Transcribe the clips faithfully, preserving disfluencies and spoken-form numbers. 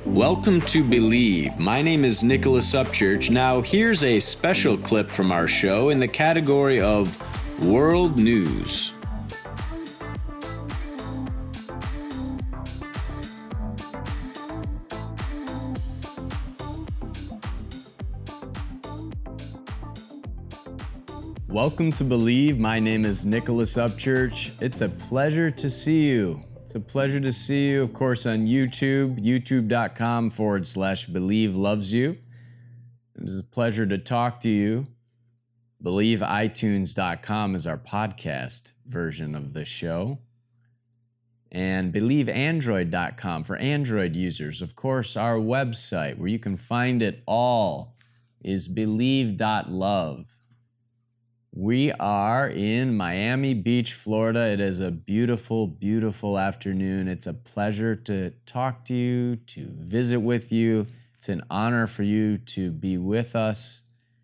Welcome to Believe. My name is Nicholas Upchurch. Now, here's a special clip from our show in the category of World News. Welcome to Believe. My name is Nicholas Upchurch. It's a pleasure to see you. It's a pleasure to see you, of course, on YouTube, youtube.com forward slash Believe Loves You. It is a pleasure to talk to you. Believe i tunes dot com is our podcast version of the show. And Believe android dot com for Android users. Of course, our website where you can find it all is believe dot love. We are in Miami Beach, Florida. It is a beautiful, beautiful afternoon. It's a pleasure to talk to you, to visit with you. It's an honor for you to be with us.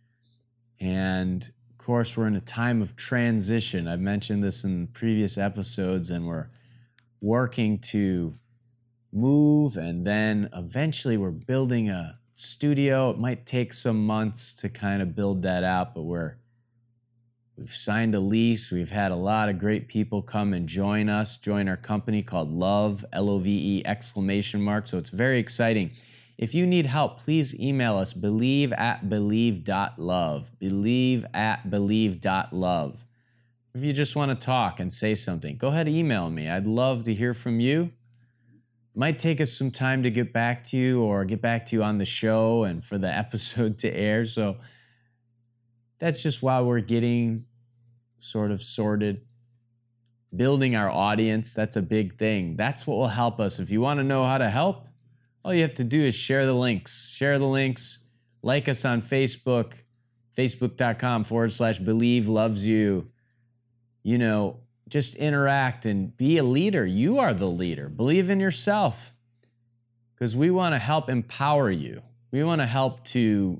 And of course, we're in a time of transition. I've mentioned this in previous episodes, and we're working to move, and then eventually we're building a studio. It might take some months to kind of build that out, but we're We've signed a lease. We've had a lot of great people come and join us, join our company called Love, L O V E exclamation mark. So it's very exciting. If you need help, please email us, believe at believe dot love, believe at believe dot love. If you just want to talk and say something, go ahead and email me. I'd love to hear from you. It might take us some time to get back to you or get back to you on the show and for the episode to air. So that's just while we're getting sort of sorted, building our audience. That's a big thing. That's what will help us. If you want to know how to help, all you have to do is share the links. Share the links. Like us on Facebook, facebook.com forward slash Believe Loves You. You know, just interact and be a leader. You are the leader. Believe in yourself, because we want to help empower you. We want to help to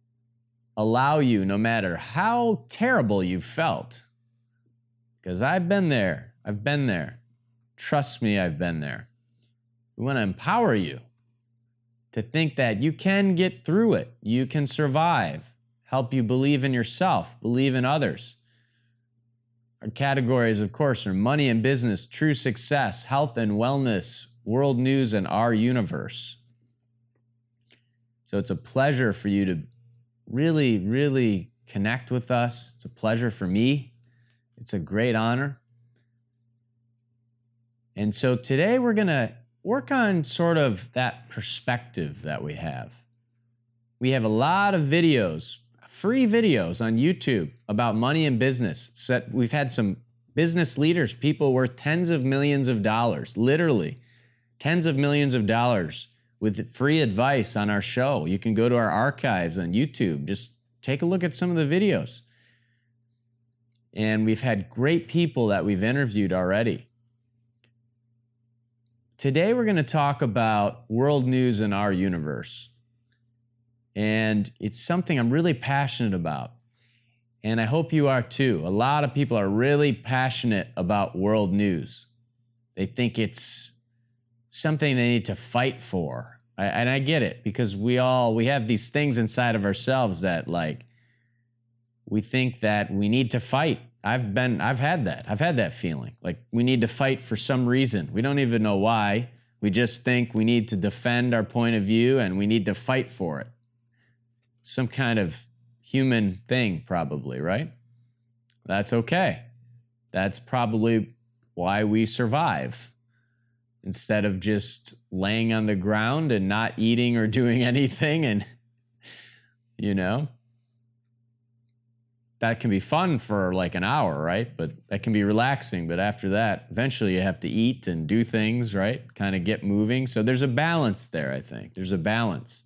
allow you, no matter how terrible you felt, because I've been there, I've been there. Trust me, I've been there. We want to empower you to think that you can get through it, you can survive, help you believe in yourself, believe in others. Our categories, of course, are money and business, true success, health and wellness, world news, and our universe. So it's a pleasure for you to really, really connect with us. It's a pleasure for me. It's a great honor. And so today we're going to work on sort of that perspective that we have. We have a lot of videos, free videos on YouTube about money and business. So we've had some business leaders, people worth tens of millions of dollars, literally tens of millions of dollars, with free advice on our show. You can go to our archives on YouTube. Just take a look at some of the videos. And we've had great people that we've interviewed already. Today we're going to talk about world news in our universe. And it's something I'm really passionate about. And I hope you are too. A lot of people are really passionate about world news. They think it's something they need to fight for. I, and I get it, because we all, we have these things inside of ourselves that, like, we think that we need to fight. I've been, I've had that. I've had that feeling. Like, we need to fight for some reason. We don't even know why. We just think we need to defend our point of view and we need to fight for it. Some kind of human thing, probably, right? That's okay. That's probably why we survive. Instead of just laying on the ground and not eating or doing anything. And, you know, that can be fun for like an hour, right? But that can be relaxing. But after that, eventually you have to eat and do things, right? Kind of get moving. So there's a balance there, I think. There's a balance.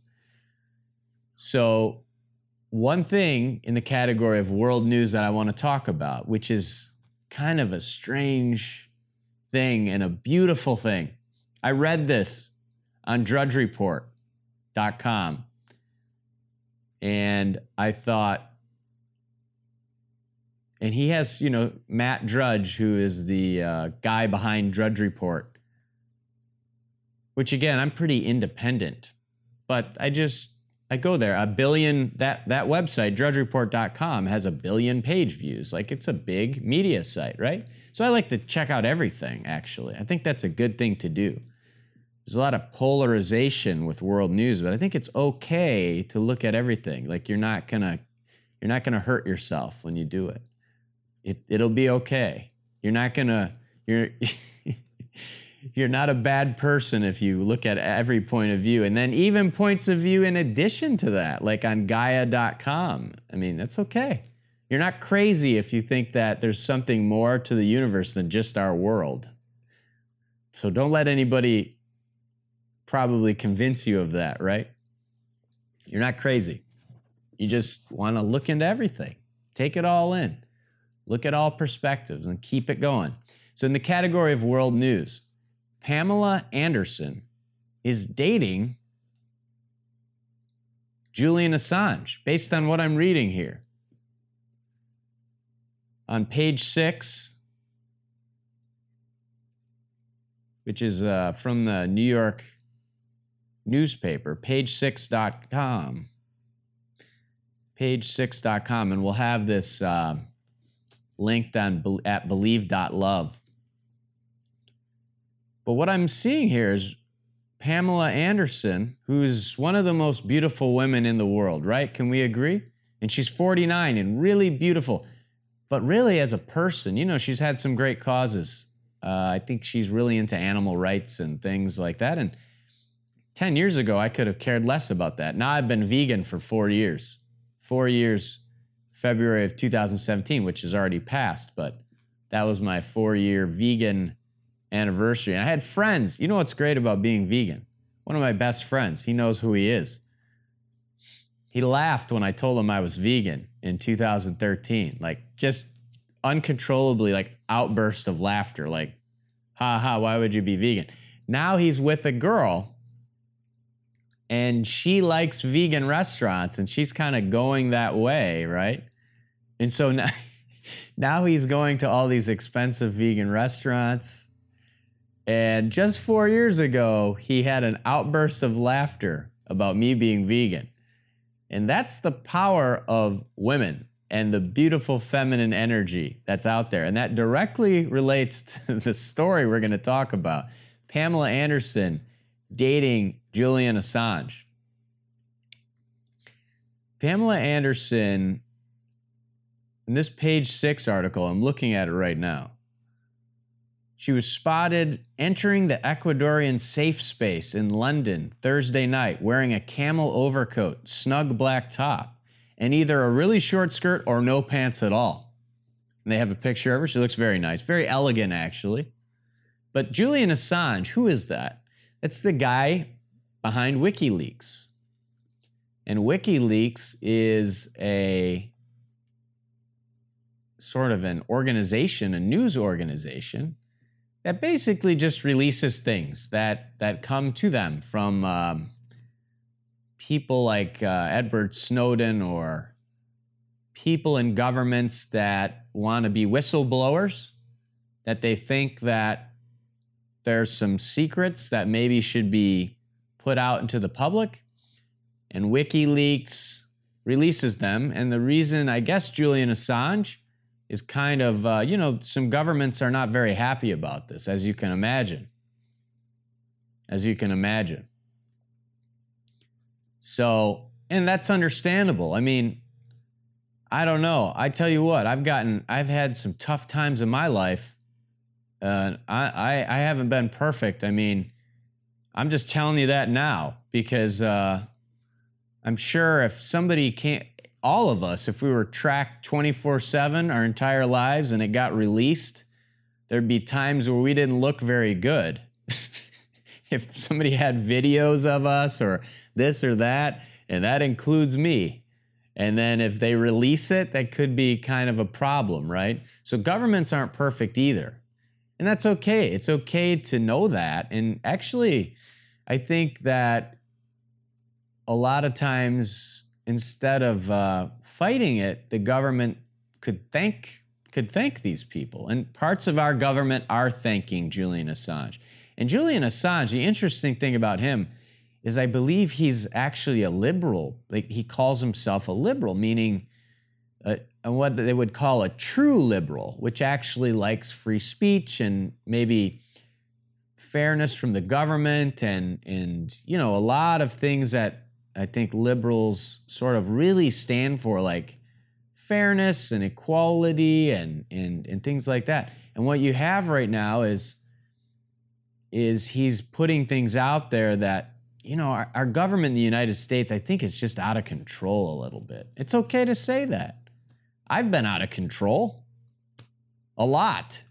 So one thing in the category of world news that I want to talk about, which is kind of a strange thing and a beautiful thing. I read this on drudge report dot com, and I thought, and he has, you know, Matt Drudge, who is the uh, guy behind Drudge Report. which again, I'm pretty independent, but I just, I go there. A billion, that, that website, drudge report dot com, has a billion page views. Like, it's a big media site, right? So I like to check out everything, actually. I think that's a good thing to do. There's a lot of polarization with world news, but I think it's okay to look at everything. Like, you're not gonna, you're not gonna hurt yourself when you do it. It it'll be okay. You're not gonna, you're, you're not a bad person if you look at every point of view. And then even points of view in addition to that, like on Gaia dot com. I mean, that's okay. You're not crazy if you think that there's something more to the universe than just our world. So don't let anybody probably convince you of that, right? You're not crazy. You just want to look into everything. Take it all in. Look at all perspectives and keep it going. So in the category of world news, Pamela Anderson is dating Julian Assange, based on what I'm reading here. On page six, which is uh, from the New York newspaper, page six dot com. page six dot com, and we'll have this uh, linked on at believe dot love. But what I'm seeing here is Pamela Anderson, who's one of the most beautiful women in the world, right? Can we agree? And she's forty-nine and really beautiful. But really, as a person, you know, she's had some great causes. Uh, I think she's really into animal rights and things like that. And ten years ago, I could have cared less about that. Now I've been vegan for four years. Four years, February of two thousand seventeen, which has already passed. But that was my four-year vegan anniversary. And I had friends. You know what's great about being vegan? One of my best friends, he knows who he is. He laughed when I told him I was vegan in two thousand thirteen. Like, just uncontrollably, like, outburst of laughter. Like, ha ha, why would you be vegan? Now he's with a girl, and she likes vegan restaurants, and she's kind of going that way, right? And so now, now he's going to all these expensive vegan restaurants. And just four years ago, he had an outburst of laughter about me being vegan. And that's the power of women and the beautiful feminine energy that's out there. And that directly relates to the story we're going to talk about. Pamela Anderson dating Julian Assange. Pamela Anderson, in this page six article, I'm looking at it right now. She was spotted entering the Ecuadorian safe space in London Thursday night wearing a camel overcoat, snug black top, and either a really short skirt or no pants at all. And they have a picture of her. She looks very nice, very elegant, actually. But Julian Assange, who is that? It's the guy behind WikiLeaks. And WikiLeaks is a sort of an organization, a news organization, that basically just releases things that, that come to them from um, people like uh, Edward Snowden or people in governments that want to be whistleblowers, that they think that there's some secrets that maybe should be put out into the public, and WikiLeaks releases them. And the reason, I guess, Julian Assange is kind of, uh, you know, some governments are not very happy about this, as you can imagine. As you can imagine. So, and that's understandable. I mean, I don't know. I tell you what, I've gotten, I've had some tough times in my life. Uh, I, I, I haven't been perfect. I mean, I'm just telling you that now because uh, I'm sure if somebody can't, all of us, if we were tracked twenty-four seven our entire lives and it got released, there'd be times where we didn't look very good. If somebody had videos of us or this or that, and that includes me. And then if they release it, that could be kind of a problem, right? So governments aren't perfect either. And that's okay. It's okay to know that. And actually, I think that a lot of times, instead of uh, fighting it, the government could thank could thank these people. And parts of our government are thanking Julian Assange. And Julian Assange, the interesting thing about him is I believe he's actually a liberal. Like he calls himself a liberal, meaning a, a what they would call a true liberal, which actually likes free speech and maybe fairness from the government and, and you know, a lot of things that I think liberals sort of really stand for, like fairness and equality and, and, and things like that. And what you have right now is, is he's putting things out there that, you know, our, our government in the United States, I think, is just out of control a little bit. It's okay to say that. I've been out of control a lot,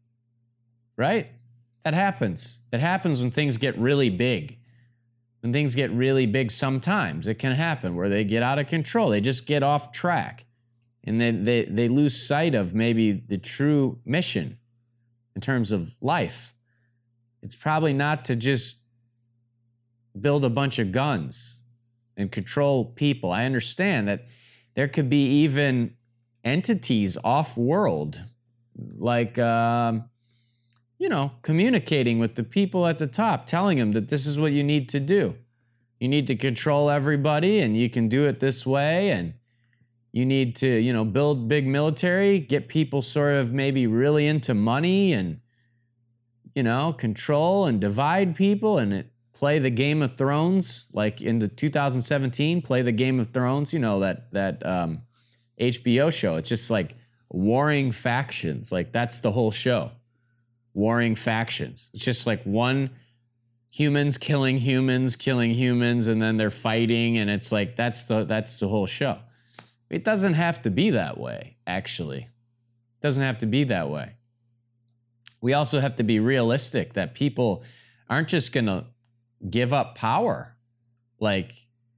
right? That happens. It happens when things get really big. When things get really big, sometimes it can happen where they get out of control. They just get off track and then they, they lose sight of maybe the true mission in terms of life. It's probably not to just build a bunch of guns and control people. I understand that there could be even entities off-world, like, um, you know, communicating with the people at the top, telling them that this is what you need to do. You need to control everybody, and you can do it this way, and you need to, you know, build big military, get people sort of maybe really into money and, you know, control and divide people and it, play the Game of Thrones, like in the two thousand seventeen, play the Game of Thrones, you know, that that um, H B O show. It's just like warring factions. Like that's the whole show. Warring factions. It's just like one humans killing humans, killing humans, and then they're fighting, and it's like that's the that's the whole show. It doesn't have to be that way, actually. It doesn't have to be that way. We also have to be realistic that people aren't just going to give up power. Like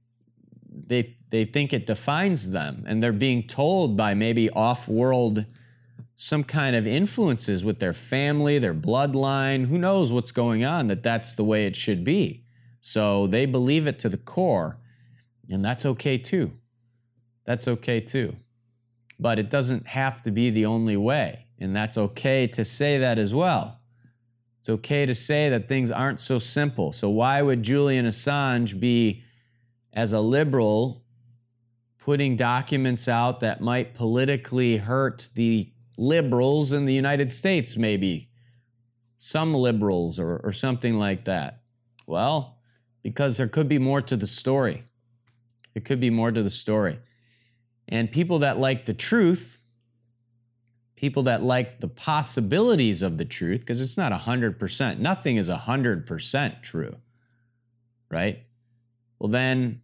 they they think it defines them, and they're being told by maybe off-world some kind of influences with their family, their bloodline, who knows what's going on, that that's the way it should be. So they believe it to the core, and that's okay too. That's okay too. But it doesn't have to be the only way, and that's okay to say that as well. It's okay to say that things aren't so simple. So why would Julian Assange be, as a liberal, putting documents out that might politically hurt the liberals in the United States, maybe? Some liberals or, or something like that. Well, because there could be more to the story. There could be more to the story. And people that like the truth, people that like the possibilities of the truth, because it's not one hundred percent. Nothing is one hundred percent true, right? Well, then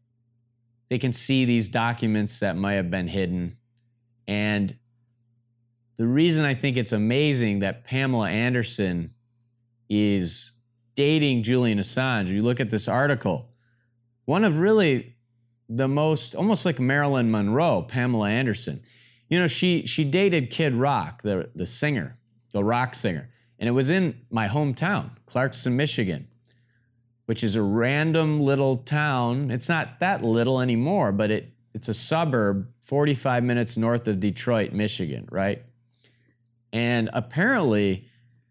they can see these documents that might have been hidden. And the reason I think it's amazing that Pamela Anderson is dating Julian Assange, you look at this article, one of really the most, almost like Marilyn Monroe, Pamela Anderson. You know, she she dated Kid Rock, the, the singer, the rock singer. And it was in my hometown, Clarkston, Michigan, which is a random little town. It's not that little anymore, but it it's a suburb forty-five minutes north of Detroit, Michigan, right? And apparently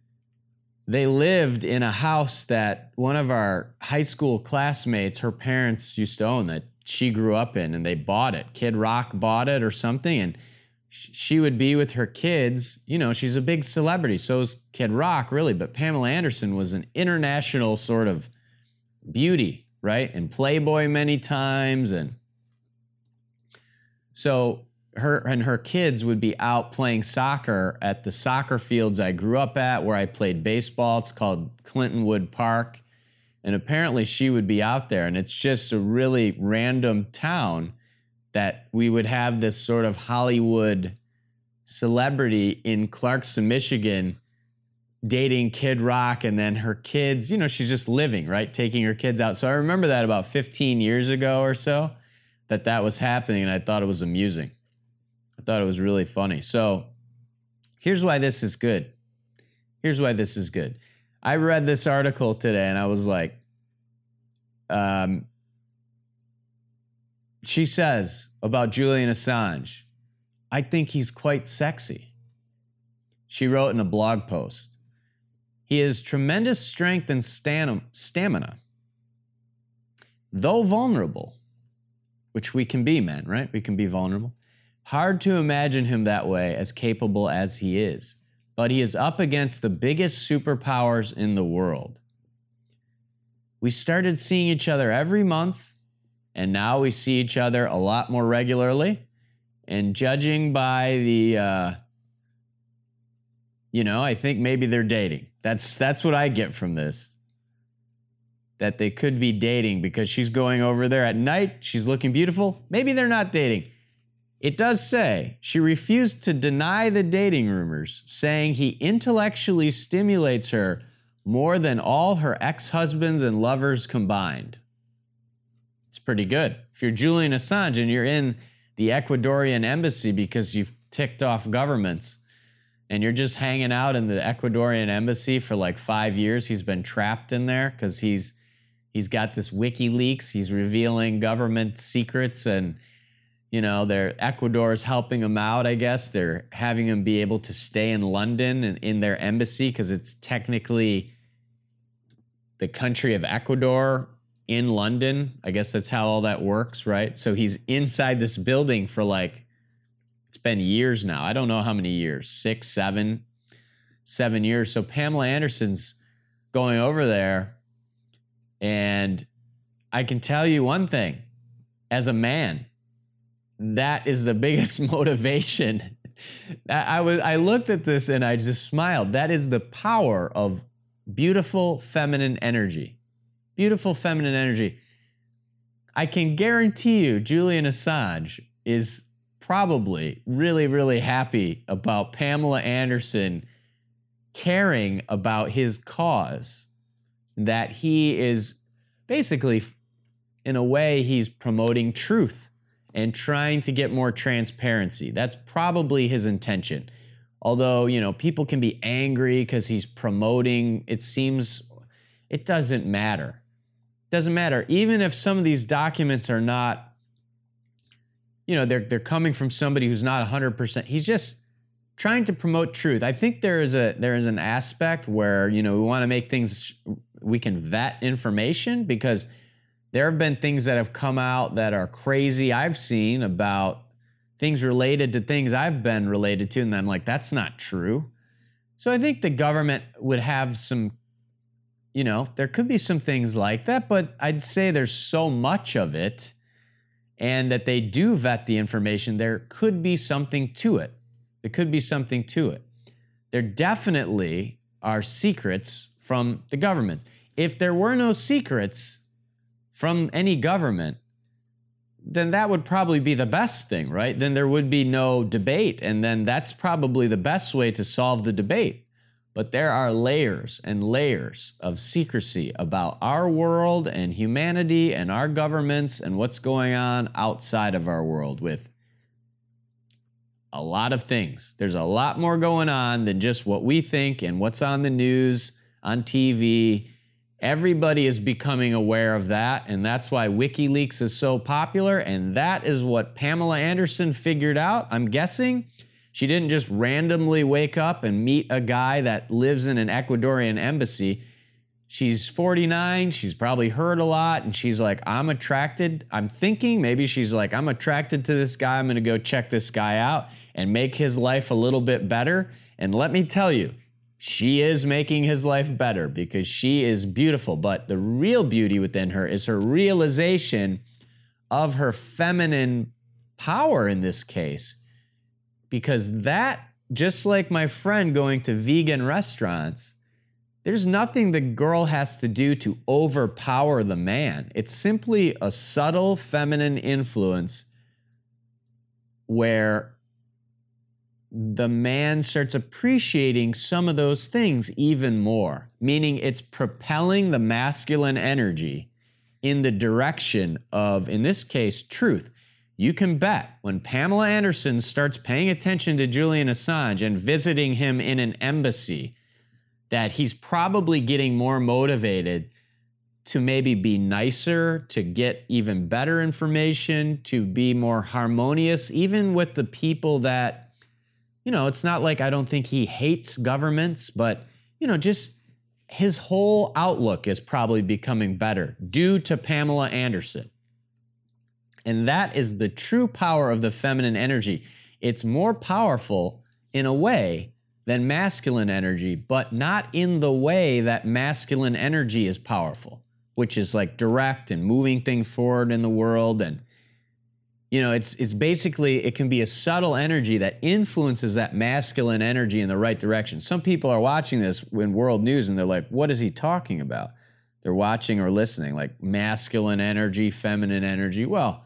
they lived in a house that one of our high school classmates, her parents used to own, that she grew up in, and they bought it. Kid Rock bought it or something, and she would be with her kids. You know, she's a big celebrity. So is Kid Rock, really. But Pamela Anderson was an international sort of beauty, right? And Playboy many times. And so her and her kids would be out playing soccer at the soccer fields I grew up at, where I played baseball. It's called Clintonwood Park. And apparently she would be out there. And it's just a really random town that we would have this sort of Hollywood celebrity in Clarkston, Michigan, dating Kid Rock, and then her kids, you know, she's just living, right? Taking her kids out. So I remember that about fifteen years ago or so, that that was happening, and I thought it was amusing. I thought it was really funny. So here's why this is good. Here's why this is good. I read this article today, and I was like, um, she says about Julian Assange, I think he's quite sexy. She wrote in a blog post. He has tremendous strength and stamina. Though vulnerable, which we can be, men, right? We can be vulnerable. Hard to imagine him that way, as capable as he is. But he is up against the biggest superpowers in the world. We started seeing each other every month, and now we see each other a lot more regularly. And judging by the, uh, you know, I think maybe they're dating. That's that's what I get from this. That they could be dating because she's going over there at night. She's looking beautiful. Maybe they're not dating. It does say she refused to deny the dating rumors, saying he intellectually stimulates her more than all her ex-husbands and lovers combined. It's pretty good. If you're Julian Assange and you're in the Ecuadorian embassy because you've ticked off governments and you're just hanging out in the Ecuadorian embassy for like five years, he's been trapped in there because he's he's got this WikiLeaks. He's revealing government secrets and, you know, they're Ecuador's helping him out, I guess. They're having him be able to stay in London and in their embassy because it's technically the country of Ecuador in London. I guess that's how all that works, right? So he's inside this building for like, it's been years now. I don't know how many years, six, seven, seven years. So Pamela Anderson's going over there, and I can tell you one thing, as a man, that is the biggest motivation. I was, I looked at this and I just smiled. That is the power of beautiful feminine energy. Beautiful feminine energy. I can guarantee you Julian Assange is probably really, really happy about Pamela Anderson caring about his cause. That he is basically, in a way, he's promoting truth and trying to get more transparency. That's probably his intention. Although, you know, people can be angry because he's promoting, it seems, it doesn't matter. Doesn't matter. Even if some of these documents are not, you know, they're they're coming from somebody who's not one hundred percent. He's just trying to promote truth. I think there is a there is an aspect where, you know, we want to make things, we can vet information, because there have been things that have come out that are crazy I've seen about things related to things I've been related to, and I'm like, that's not true. So I think the government would have some, you know, there could be some things like that, but I'd say there's so much of it, and that they do vet the information. There could be something to it. There could be something to it. There definitely are secrets from the governments. If there were no secrets from any government, then that would probably be the best thing, right? Then there would be no debate, and then that's probably the best way to solve the debate. But there are layers and layers of secrecy about our world and humanity and our governments and what's going on outside of our world with a lot of things. There's a lot more going on than just what we think and what's on the news, on T V. Everybody is becoming aware of that, and that's why WikiLeaks is so popular, and that is what Pamela Anderson figured out, I'm guessing. She didn't just randomly wake up and meet a guy that lives in an Ecuadorian embassy. She's forty-nine, she's probably heard a lot, and she's like, I'm attracted. I'm thinking maybe she's like, I'm attracted to this guy. I'm going to go check this guy out and make his life a little bit better. And let me tell you, she is making his life better because she is beautiful. But the real beauty within her is her realization of her feminine power in this case. Because that, just like my friend going to vegan restaurants, there's nothing the girl has to do to overpower the man. It's simply a subtle feminine influence where the man starts appreciating some of those things even more, meaning it's propelling the masculine energy in the direction of, in this case, truth. You can bet when Pamela Anderson starts paying attention to Julian Assange and visiting him in an embassy, that he's probably getting more motivated to maybe be nicer, to get even better information, to be more harmonious, even with the people that, you know, it's not like I don't think he hates governments, but, you know, just his whole outlook is probably becoming better due to Pamela Anderson. And that is the true power of the feminine energy. It's more powerful in a way than masculine energy, but not in the way that masculine energy is powerful, which is like direct and moving things forward in the world. And, you know, it's it's basically, it can be a subtle energy that influences that masculine energy in the right direction. Some people are watching this in world news and they're like, what is he talking about? They're watching or listening, like masculine energy, feminine energy. Well,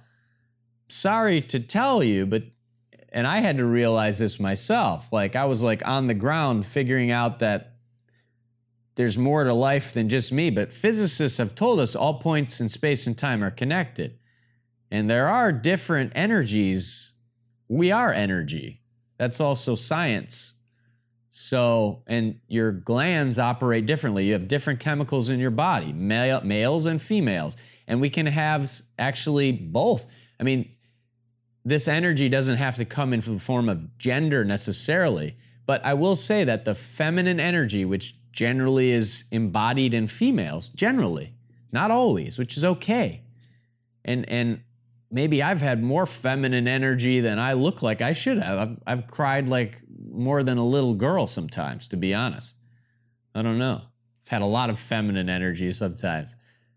sorry to tell you, but, and I had to realize this myself, like I was like on the ground figuring out that there's more to life than just me, but physicists have told us all points in space and time are connected. And there are different energies. We are energy. That's also science. So, and your glands operate differently. You have different chemicals in your body, male, males and females. And we can have actually both. I mean, this energy doesn't have to come in the form of gender necessarily, but I will say that the feminine energy, which generally is embodied in females, generally, not always, which is okay. And and maybe I've had more feminine energy than I look like I should have. I've, I've cried like more than a little girl sometimes, to be honest. I don't know. I've had a lot of feminine energy sometimes.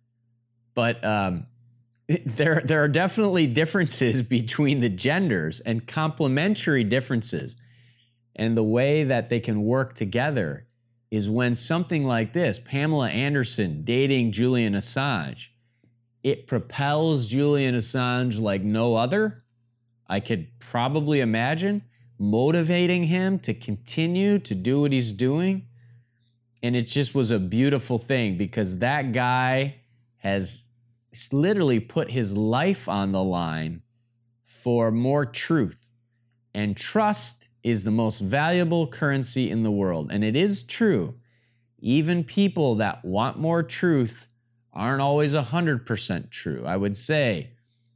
But um, there, there are definitely differences between the genders and complementary differences. And the way that they can work together is when something like this, Pamela Anderson dating Julian Assange, it propels Julian Assange like no other. I could probably imagine motivating him to continue to do what he's doing. And it just was a beautiful thing because that guy has literally put his life on the line for more truth. And trust is the most valuable currency in the world. And it is true. Even people that want more truth aren't always one hundred percent true. I would say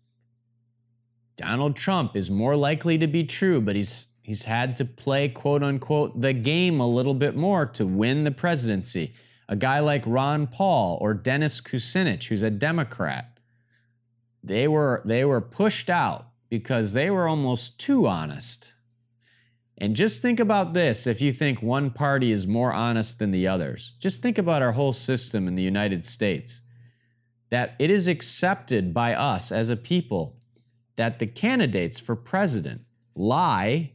Donald Trump is more likely to be true, but he's he's had to play, quote unquote, the game a little bit more to win the presidency. A guy like Ron Paul or Dennis Kucinich, who's a Democrat, they were they were pushed out because they were almost too honest. And just think about this, if you think one party is more honest than the others. Just think about our whole system in the United States. That it is accepted by us as a people that the candidates for president lie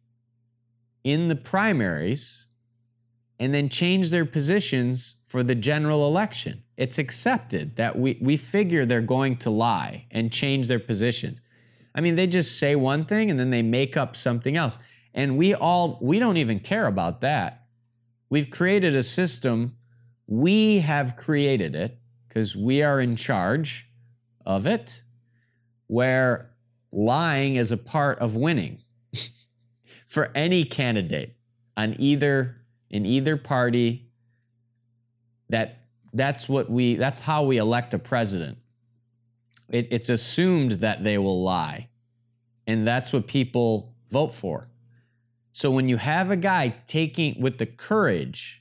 in the primaries and then change their positions for the general election. It's accepted that we, we figure they're going to lie and change their positions. I mean, they just say one thing and then they make up something else. And we all, we don't even care about that. We've created a system, we have created it, because we are in charge of it, where lying is a part of winning for any candidate on either, in either party. That that's what we, that's how we elect a president. It, it's assumed that they will lie. And that's what people vote for. So when you have a guy taking with the courage,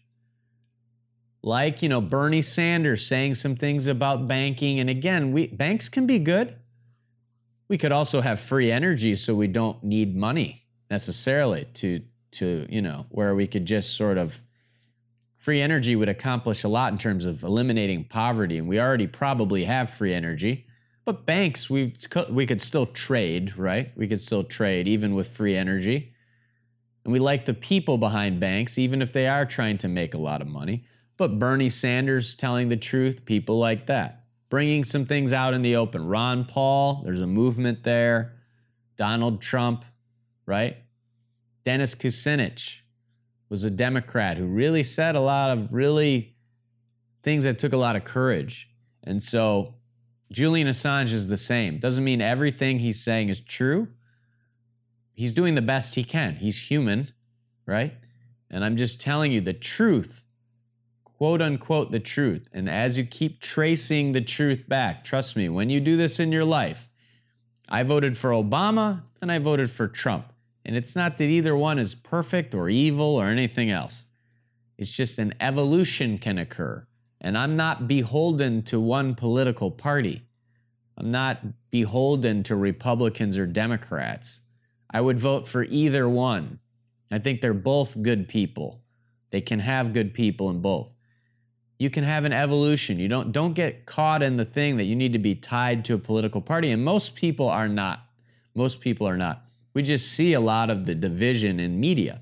like, you know, Bernie Sanders saying some things about banking. And again, we banks can be good. We could also have free energy so we don't need money necessarily to, to, you know, where we could just sort of, free energy would accomplish a lot in terms of eliminating poverty. And we already probably have free energy. But banks, we, we could still trade, right? We could still trade even with free energy. And we like the people behind banks, even if they are trying to make a lot of money. But Bernie Sanders telling the truth, people like that. Bringing some things out in the open. Ron Paul, there's a movement there. Donald Trump, right? Dennis Kucinich was a Democrat who really said a lot of really things that took a lot of courage. And so Julian Assange is the same. Doesn't mean everything he's saying is true. He's doing the best he can. He's human, right? And I'm just telling you the truth, quote unquote, the truth. And as you keep tracing the truth back, trust me, when you do this in your life, I voted for Obama and I voted for Trump. And it's not that either one is perfect or evil or anything else. It's just an evolution can occur. And I'm not beholden to one political party. I'm not beholden to Republicans or Democrats. I would vote for either one. I think they're both good people. They can have good people in both. You can have an evolution. You don't, don't get caught in the thing that you need to be tied to a political party. And most people are not. Most people are not. We just see a lot of the division in media.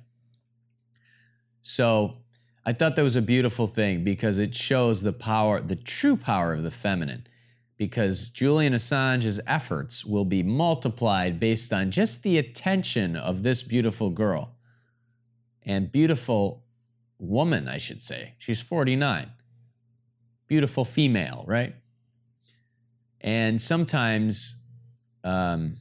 So I thought that was a beautiful thing because it shows the power, the true power of the feminine. Because Julian Assange's efforts will be multiplied based on just the attention of this beautiful girl. And beautiful woman, I should say. She's forty-nine. Beautiful female, right? And sometimes, um,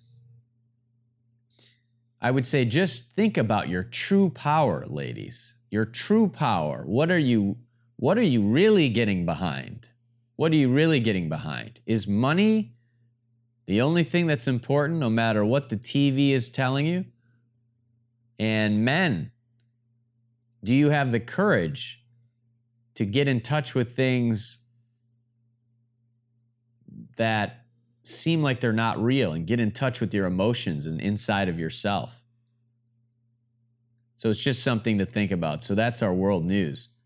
I would say just think about your true power, ladies. Your true power. What are you, what are you really getting behind? What are you really getting behind? Is money the only thing that's important, no matter what the T V is telling you? And men, do you have the courage to get in touch with things that seem like they're not real and get in touch with your emotions and inside of yourself? So it's just something to think about. So that's our world news.